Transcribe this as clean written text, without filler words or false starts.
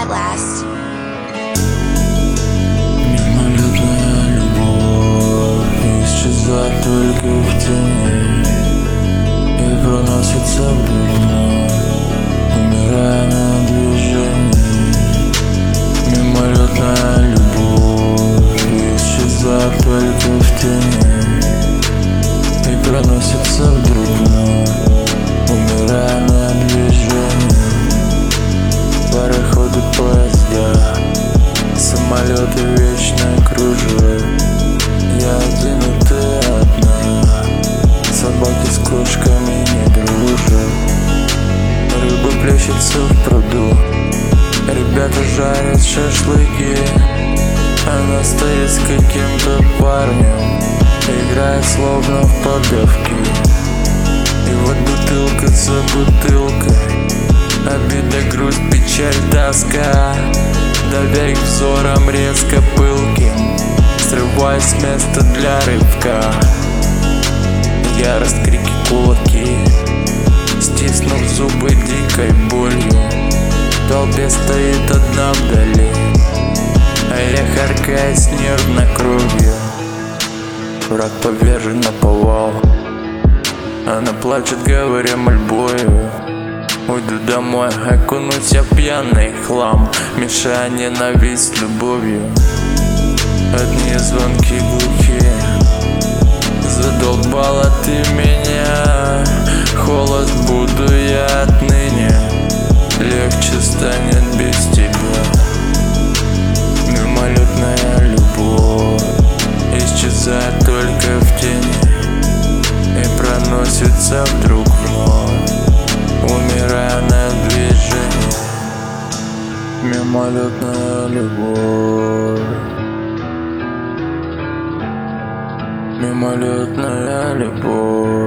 last. Мимолетная любовь исчезает только в тени и проносится вдруг, умирая на движении. Мимолетная любовь исчезает только в тени и проносится вдруг, умирая на движении. Пароходы, поезда, самолеты вечно кружат. Я один, и ты одна. Собаки с кошками не дружат. Рыба плещется в пруду. Ребята жарят шашлыки. Она стоит с каким-то парнем, играет словно в подавки. И вот бутылка за бутылкой, обида, грусть, печаль, тоска, давя их взором резко пылким, срываясь с места для рывка. Ярость, крики, кулаки, стиснув зубы дикой болью, в толпе стоит одна вдали, а я харкаясь нервно кровью. Враг повержен на повал, она плачет, говоря мольбою. Уйду домой, окунусь я в пьяный хлам, мешая ненависть любовью. Одни звонки глухие, задолбала ты меня. Холод буду я отныне, легче станет без тебя. Мимолетная любовь исчезает только в тени и проносится вдруг вновь, умирая на движении. Мимолетная любовь, мимолетная любовь.